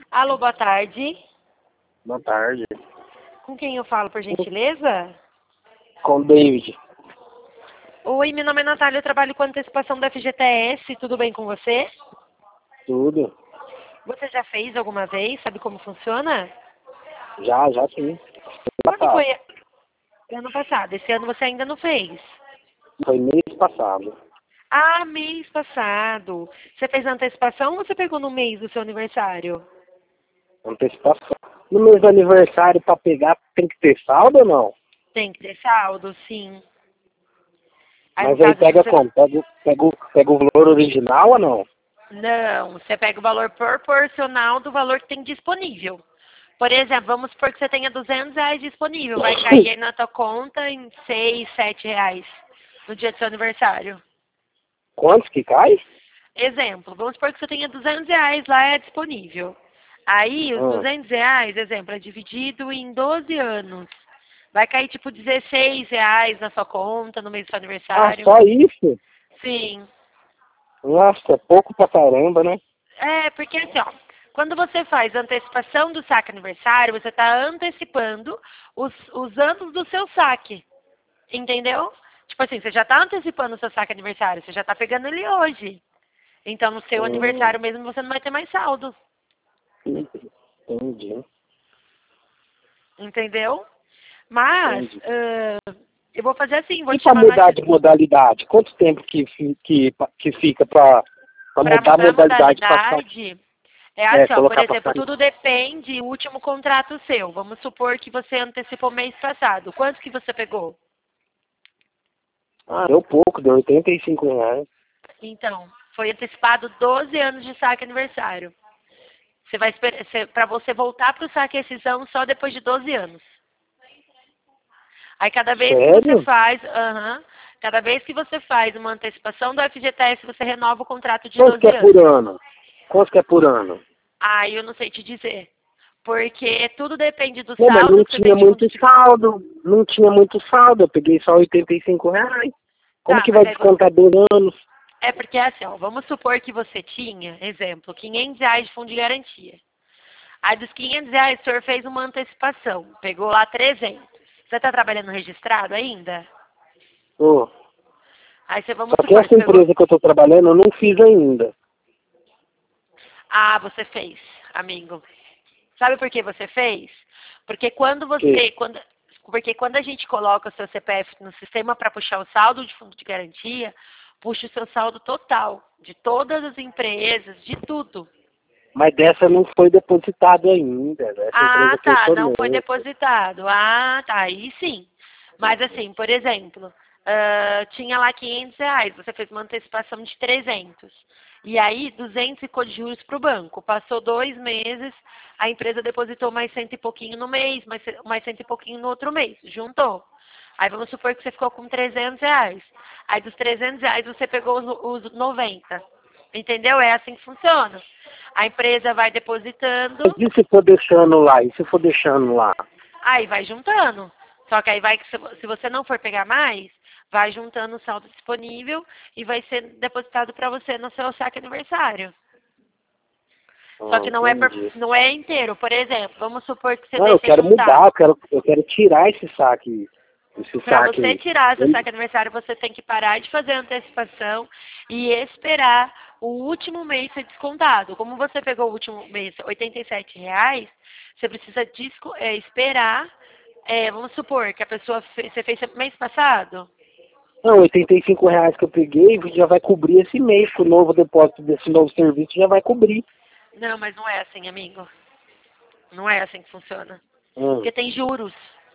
Alô, boa tarde. Boa tarde. Com quem eu falo, por gentileza? Com o David. Oi, meu nome é Natália, eu trabalho com antecipação da FGTS, tudo bem com você? Tudo. Você já fez alguma vez? Sabe como funciona? Já sim. Quando Passado. foi? Ano passado. Esse ano você ainda não fez? Foi mês passado. Ah, mês passado. Você fez a antecipação ou você pegou no mês do seu aniversário? Antecipação. No mês do aniversário, pra pegar, tem que ter saldo ou não? Tem que ter saldo, sim. Aí, no Mas aí caso, pega você... como? Pega o valor original ou não? Não, você pega o valor proporcional do valor que tem disponível. Por exemplo, vamos supor que você tenha R$ 200 disponível. Vai cair aí na tua conta em R$ 6, R$ 7 no dia do seu aniversário. Quantos que cai? Exemplo, vamos supor que você tenha R$ 200 lá disponível. Aí, os Ah, R$ 200, exemplo, é dividido em 12 anos. Vai cair tipo R$ 16 na sua conta no mês do seu aniversário. só isso? Sim. Nossa, é pouco pra caramba, né? É, porque assim, ó, quando você faz antecipação do saque aniversário, você está antecipando os anos do seu saque. Entendeu? Tipo assim, você já está antecipando o seu saque aniversário, você já está pegando ele hoje. Então, no seu Hum, aniversário mesmo, você não vai ter mais saldo. entendi. Entendeu? Mas, Entendi. eu vou fazer assim, vou E te pra chamar na... mudar de modalidade? Quanto tempo que fica pra Para mudar a mudar a modalidade pra saque? modalidade, é assim, ó, por Colocar pra exemplo, saque? tudo depende do último contrato seu. Vamos supor que você antecipou mês passado. Quanto que você pegou? Deu pouco, deu R$ 85. Então, foi antecipado 12 anos de saque aniversário. Você vai esperar, para você voltar para o saque e rescisão só depois de 12 anos. Aí cada vez que você Sério? faz, cada vez que você faz uma antecipação do FGTS, você renova o contrato de Quanto que 12 é por anos. ano? Quanto que é por ano? Aí eu não sei te dizer. Porque tudo depende do Não, mas saldo não que você tem tinha de fundo muito de... saldo. Não tinha muito saldo. Eu peguei só R$ 85. Como Tá, que mas vai aí você... descontar 2 anos? É porque assim, ó, vamos supor que você tinha, exemplo, R$ 500 de fundo de garantia. Aí dos R$ 500, o senhor fez uma antecipação, pegou lá 300. Você está trabalhando registrado ainda? Ô, Aí você, vamos só que supor, essa você pegou... empresa que eu estou trabalhando eu não fiz ainda. Ah, você fez, amigo. Sabe por que você fez? Porque quando Que? você... Porque quando a gente coloca o seu CPF no sistema para puxar o saldo de fundo de garantia, puxa o seu saldo total, de todas as empresas, de tudo. Mas dessa não foi depositado ainda. Dessa Ah, empresa que eu tá, estou não foi não. depositado. Ah, tá, aí sim. Mas assim, por exemplo, tinha lá R$ 500, você fez uma antecipação de 300. E aí, 200 ficou de juros para o banco. Passou 2 meses, a empresa depositou mais cento e pouquinho no mês, mais cento e pouquinho no outro mês. Juntou. Aí vamos supor que você ficou com R$ 300. Aí dos R$ 300 você pegou os 90. Entendeu? É assim que funciona. A empresa vai Mas depositando. e se for deixando lá? E se for deixando lá? Aí vai juntando. Só que aí vai, se você não for pegar mais, vai juntando o saldo disponível e vai ser depositado para você no seu saque aniversário. Só que Entendi. não é inteiro. Por exemplo, vamos supor que você Não, eu deixa quero juntar. mudar, eu quero tirar esse saque. Esse Para você saque. tirar seu saque aniversário, você tem que parar de fazer a antecipação e esperar o último mês ser descontado. Como você pegou o último mês, R$ 87, você precisa esperar. Vamos supor que a pessoa você fez mês passado. Não, R$ 85 que eu peguei já vai cobrir esse mês, com o novo depósito desse novo serviço já vai cobrir. Não, mas não é assim, amigo. Não é assim que funciona. Hum, Porque tem juros.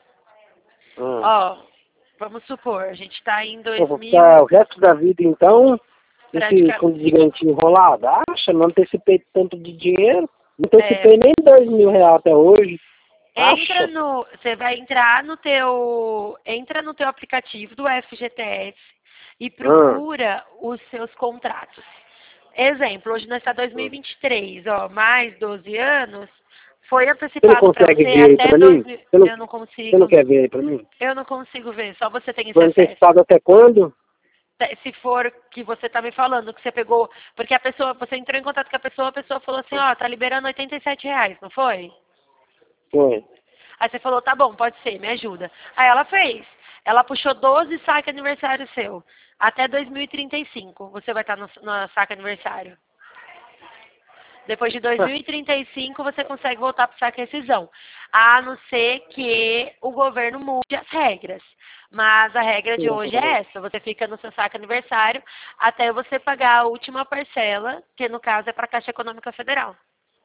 hum. Ó, vamos supor, a gente está em Eu vou 2000 ficar o resto da vida, então, esse praticamente. fundo de garantia enrolado. Acha, não antecipei tanto de dinheiro. Não É, antecipei nem R$ 2.000 até hoje. Acha? você vai entrar entra no teu aplicativo do FGTS e Hum. procura os seus contratos. Exemplo, hoje nós está Hum. 2023, ó, mais 12 anos, foi Você não antecipado para consegue você ver aí até pra mim? 2000. Você não quer ver aí pra mim? Eu não consigo ver, só você tem esse Foi acesso. antecipado até quando? se for que você tá me falando, que você pegou, porque a pessoa, você entrou em contato com a pessoa falou assim, ó, tá liberando R$ 87, não foi? Foi. Aí você falou, tá bom, pode ser, me ajuda. Aí ela fez. Ela puxou 12 saque aniversário seu. Até 2035 você vai estar no saque aniversário. Depois de 2035 você consegue voltar para o saque rescisão. A não ser que o governo mude as regras. Mas a regra de hoje é essa. Você fica no seu saque aniversário até você pagar a última parcela, que no caso é para a Caixa Econômica Federal.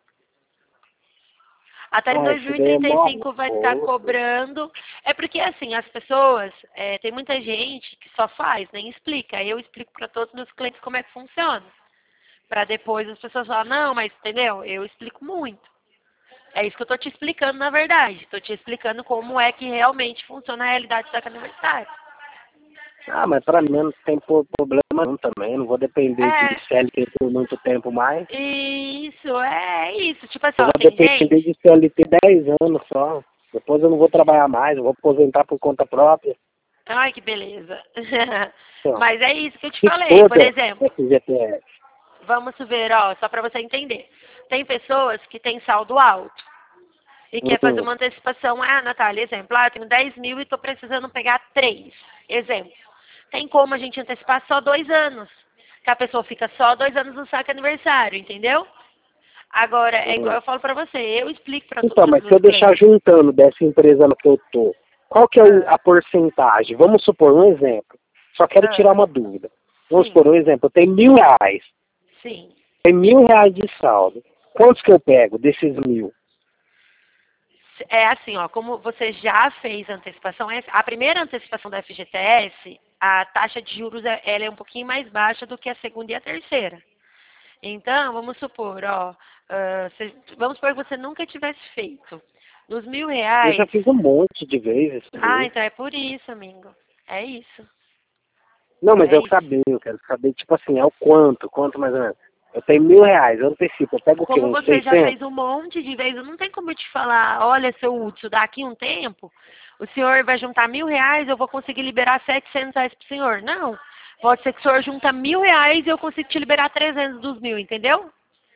Até em Isso daí é mó 2035 vai estar cobrando. É porque, assim, as pessoas, tem muita gente que só faz, nem explica. Eu explico para todos os meus clientes como é que funciona. Para depois as pessoas falarem, não, mas entendeu? Eu explico muito. É isso que eu estou te explicando, na verdade. Estou te explicando como é que realmente funciona a realidade do saque aniversário. Ah, mas pra mim não tem problema não também. Eu não vou depender de CLT por muito tempo mais. Isso, é isso. Tipo assim, Eu ó, vou tem depender gente... de CLT 10 anos só. Depois eu não vou trabalhar mais, eu vou aposentar por conta própria. Ai, que beleza. Então, Mas é isso que eu te se falei. Por foda exemplo, esse GTS. vamos ver, ó, só para você entender. Tem pessoas que têm saldo alto e quer fazer uma antecipação. Ah, Natália, exemplo, eu tenho 10 mil e estou precisando pegar 3. Exemplo. Tem como a gente antecipar só 2 anos. Que a pessoa fica só 2 anos no saque aniversário, entendeu? Agora, é igual eu falo para você, eu explico para todos Então, os mas se meus eu deixar clientes. juntando dessa empresa no que eu tô, qual que é a porcentagem? Vamos supor um exemplo. Só quero tirar uma dúvida. Vamos Sim, supor um exemplo. Eu tenho R$ 1.000. sim. Tem R$ 1.000 de saldo. Quantos que eu pego desses 1.000? É assim, ó, como você já fez a antecipação, a primeira antecipação da FGTS, a taxa de juros ela é um pouquinho mais baixa do que a segunda e a terceira. Então, vamos supor, ó, vamos supor que você nunca tivesse feito. Nos R$ 1.000, Eu já fiz um monte de vezes. então é por isso, amigo. É isso. Não, mas É isso. eu quero saber, tipo assim, é o quanto mais ou menos. Eu tenho R$ 1.000, eu antecipo, eu pego o quê? Como Uns você já 600? fez um monte de vezes, não tem como eu te falar, olha, seu Hudson, daqui um tempo, o senhor vai juntar R$ 1.000, eu vou conseguir liberar R$ 700 pro senhor. Não. Pode ser que o senhor junta R$ 1.000 e eu consigo te liberar 300 dos 1.000, entendeu?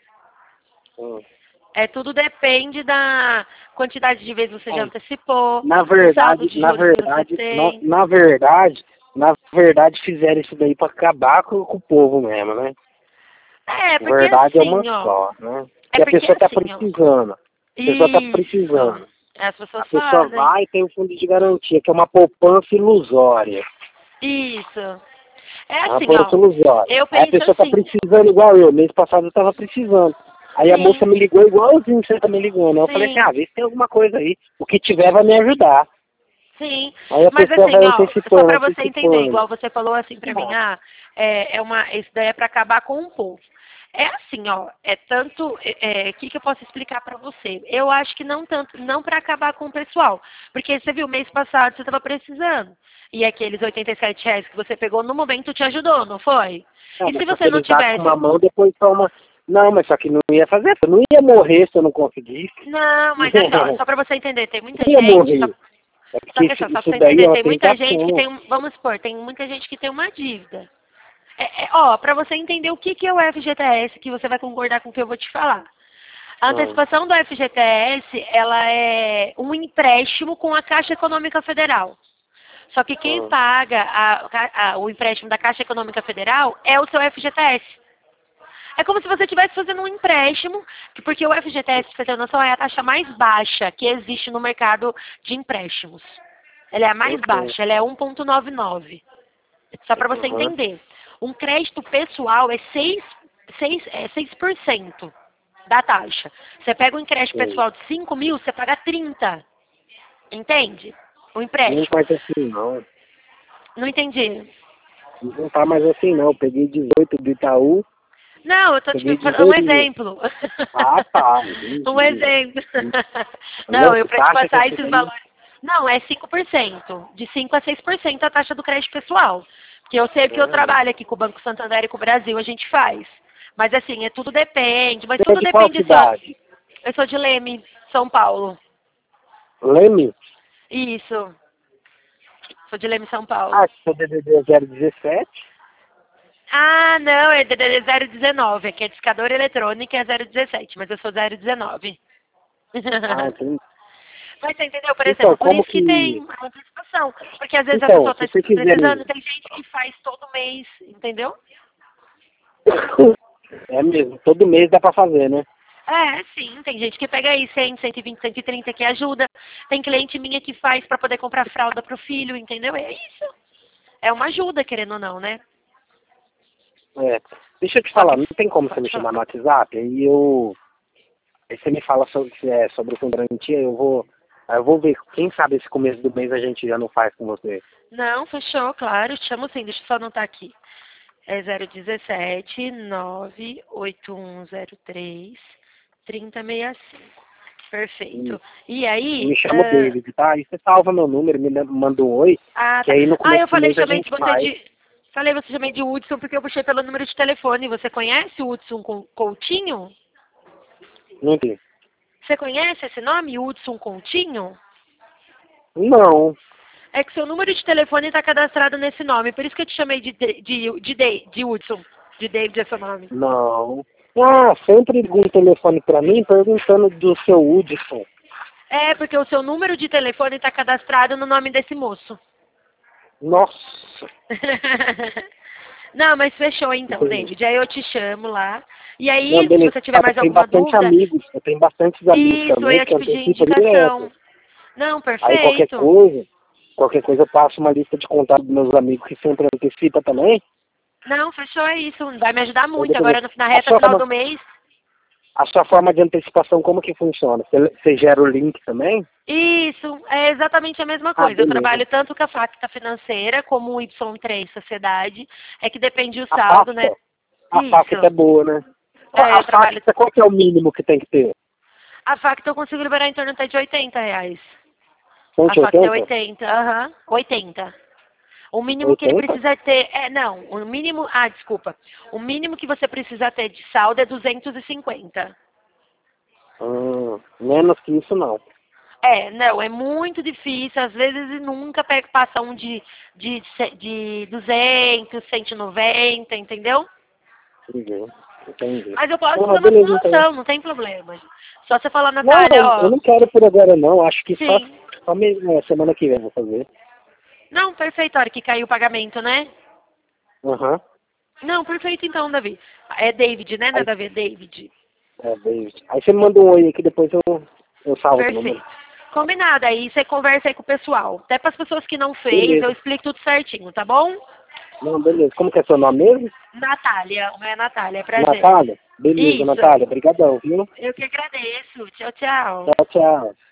Tudo depende da quantidade de vezes você já antecipou, Na o saldo verdade, de juros que você tem. na verdade fizeram isso daí pra acabar com o povo mesmo, né? É, Na porque verdade é uma assim, ó. só, né? É Que a porque pessoa tá assim, ó. precisando. A pessoa tá precisando. Isso. As A pessoas pessoa fazem. vai e tem um fundo de garantia, que é uma poupança ilusória. Isso. É É uma assim, poupança ó. ilusória. Eu Aí a penso pessoa tá assim. precisando igual eu. Mês passado eu tava precisando. Aí a moça Sim, me ligou igualzinho você tá me ligando. Aí eu falei assim, sim, vê se tem alguma coisa aí. O que tiver vai me ajudar. sim. Aí a Mas pessoa assim, vai ó, só antecipando, pra você entender, antecipando. igual você falou assim pra mim, isso daí é pra acabar com o povo. É assim, ó, o que eu posso explicar pra você? Eu acho que não tanto, não pra acabar com o pessoal, porque você viu, mês passado você tava precisando, e aqueles R$ 87 que você pegou no momento te ajudou, não foi? Não, E se mas só que você não eles dão com uma tivesse... mão, depois toma. Não, mas só que não ia fazer. Eu não ia morrer se eu não conseguisse. Não, mas é só pra você entender, tem muita Não ia gente, morrer. É só porque que só pra isso você daí é entender, uma tem muita gente que tentação. tem, vamos supor, tem muita gente que tem uma dívida. Ó, para você entender o que é o FGTS, que você vai concordar com o que eu vou te falar. A antecipação do FGTS, ela é um empréstimo com a Caixa Econômica Federal. Só que quem paga o empréstimo da Caixa Econômica Federal é o seu FGTS. É como se você estivesse fazendo um empréstimo, porque o FGTS, pra você ter noção, é a taxa mais baixa que existe no mercado de empréstimos. Ela é a mais baixa, ela é 1,99. Só para você entender. Um crédito pessoal é 6% da taxa. Você pega um empréstimo pessoal de 5 mil, você paga 30. Entende? O Não empréstimo. faz assim, não. Não entendi. Não tá mais assim, não. Eu peguei 18 do Itaú, Não, eu tô te peguei falando um 18 mil. exemplo. Ah, tá. Um Entendi. exemplo. Não, Louco, eu para te taxa que passar essa esses daí. valores. Não, é 5%. De 5 a 6% a taxa do crédito pessoal. Porque eu sei que eu trabalho aqui com o Banco Santander e com o Brasil, a gente faz. Mas assim, tudo depende. Mas Você é tudo de qual depende só. cidade? Eu sou de Leme, São Paulo. Leme? Isso. Sou de Leme, São Paulo. Ah, seu DDD é 017? Ah, não, é 019, aqui é discador eletrônico, é 017, mas eu sou 019. Ah, entendi. Mas você entendeu? Por Então, exemplo, por como isso que tem que... a antecipação. Porque às vezes a Então, pessoa se está você quiser... precisando, tem gente que faz todo mês, entendeu? É mesmo, todo mês dá pra fazer, né? É, sim, tem gente que pega aí 100, 120, 130 que ajuda. Tem cliente minha que faz para poder comprar fralda pro filho, entendeu? É isso. É uma ajuda, querendo ou não, né? É. Deixa eu te Só falar, que... não tem como você me Pode falar. chamar no WhatsApp? Aí você me fala sobre o fundo de garantia, eu vou ver, quem sabe esse começo do mês a gente já não faz com você. Não, fechou, claro. Te chamo sim, deixa eu só anotar aqui. É 017 98103 3065. E Perfeito. E aí, me chama David, tá? Aí você salva meu número, manda um oi, ah, que tá. aí no Ah, começo eu do falei, mês a chamei gente de você faz. de. Falei, você chamei de Hudson porque eu puxei pelo número de telefone. Você conhece o Hudson Coutinho? Não tem. Você conhece esse nome, Hudson Coutinho? Não. É que seu número de telefone está cadastrado nesse nome, por isso que eu te chamei de Hudson. De David é seu nome. Não. Ah, sempre liga um telefone pra mim perguntando do seu Hudson. É, porque o seu número de telefone está cadastrado no nome desse moço. Nossa. Não, mas fechou então, Entendi. David. Aí eu te chamo lá. E Não, aí, se beleza. você tiver Eu mais tenho alguma bastante dúvida, amigos. Eu tenho bastantes amigos isso, eu também ia que te pedir antecipam direto. indicação. Não, Aí perfeito. qualquer coisa eu passo uma lista de contato dos meus amigos que sempre antecipa também. Não, fechou, é isso. Vai me ajudar Então, muito. deixa eu ver. Agora, na reta final do mês. A sua forma de antecipação, como que funciona? Você gera o link também? Isso, é exatamente a mesma Ah, coisa. Eu beleza. trabalho tanto com a facta financeira como o Y3 Sociedade. É que depende do A saldo, né? pasta? A Isso. pasta é boa, né? É, A eu trabalho. pasta, qual que é o mínimo que tem que ter? A facta eu consigo liberar em torno até de R$ 80. A facta é 180? 80, aham. 80. O mínimo que ele 80? precisa ter, não, o mínimo, desculpa. O mínimo que você precisa ter de saldo é 250. Menos que isso não. É, não, é muito difícil, às vezes nunca passa um de 200, 190, entendeu? Entendi. Mas eu posso Ah, fazer uma beleza então. simulação, não tem problema. Só você falar, Não, Natália, eu ó, não quero por agora não. Acho que sim. só mesmo, semana que vem eu vou fazer. Não, perfeito, a hora que caiu o pagamento, né? Aham. Não, perfeito então, Davi. É David, né? Aí, Nada a ver, David. David. Aí você me manda um oi aí que depois eu salvo o número. Perfeito. Combinado, aí você conversa aí com o pessoal. Até para as pessoas que não fez, eu Beleza. explico tudo certinho, tá bom? Não, beleza. Como que é seu nome mesmo? Natália, o meu é Natália, é prazer. Natália? Beleza, Isso. Natália. Obrigadão, viu? Eu que agradeço. Tchau, tchau. Tchau, tchau.